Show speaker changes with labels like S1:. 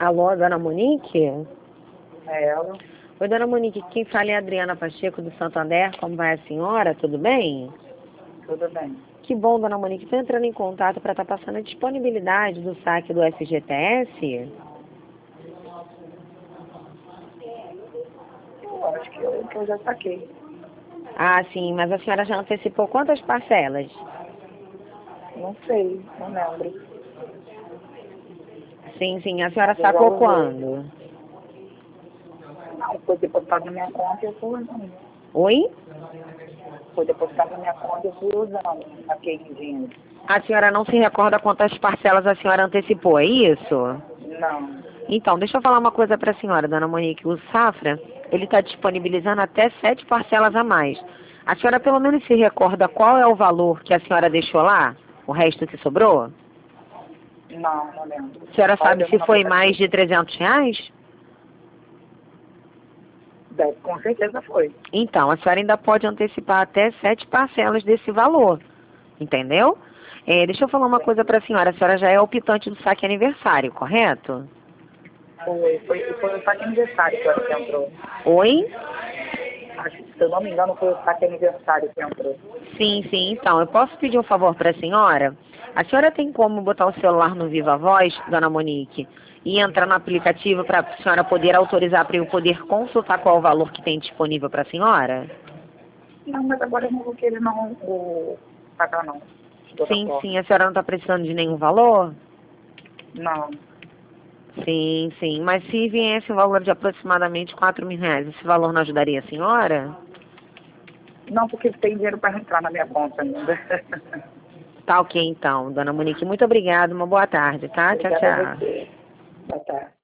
S1: Alô, dona Monique?
S2: É ela.
S1: Oi, dona Monique, quem fala é a Adriana Pacheco do Santander. Como vai a senhora? Tudo bem?
S2: Tudo bem.
S1: Que bom, dona Monique. Estou entrando em contato para estar passando a disponibilidade do saque do FGTS.
S2: Eu acho que eu já saquei.
S1: Ah, sim, mas a senhora já antecipou quantas parcelas?
S2: Não sei, não lembro.
S1: Sim, sim. A senhora
S2: Mas eu já
S1: sacou
S2: usei.
S1: quando?
S2: Não, foi depositado na minha conta e eu fui usando.
S1: Oi?
S2: Foi depositado na minha conta e eu fui usando aquele dinheiro.
S1: A senhora não se recorda quantas parcelas a senhora antecipou, é isso?
S2: Não.
S1: Então, deixa eu falar uma coisa para a senhora, dona Monique. O Safra, ele está disponibilizando até 7 parcelas a mais. A senhora pelo menos se recorda qual é o valor que a senhora deixou lá? O resto que sobrou?
S2: Não lembro.
S1: A senhora sabe
S2: Olha
S1: se
S2: no
S1: foi mais
S2: aplicativo.
S1: de R$ 300?
S2: Com certeza foi.
S1: Então, a senhora ainda pode antecipar até 7 parcelas desse valor, entendeu? Deixa eu falar uma coisa para a senhora já é optante do saque aniversário, correto?
S2: Foi o saque aniversário que eu acho que entrou.
S1: Oi?
S2: Acho que, se eu não me engano, foi o saque aniversário que entrou.
S1: Sim, sim. Então, eu posso pedir um favor para a senhora? A senhora tem como botar o celular no Viva Voz, dona Monique, e entrar no aplicativo para a senhora poder autorizar para eu poder consultar qual o valor que tem disponível para a senhora?
S2: Não, mas agora eu não vou querer não pagar não, de toda
S1: Sim,
S2: forma.
S1: sim. A senhora não está precisando de nenhum valor?
S2: Não.
S1: Sim, sim. Mas se viesse um valor de aproximadamente R$ 4.000, esse valor não ajudaria a senhora?
S2: Não, porque tem dinheiro para entrar na minha conta ainda.
S1: Tá ok, então, dona Monique. Muito obrigada. Uma boa tarde, tá? Tchau,
S2: Obrigada a
S1: tchau.
S2: você. Boa tarde.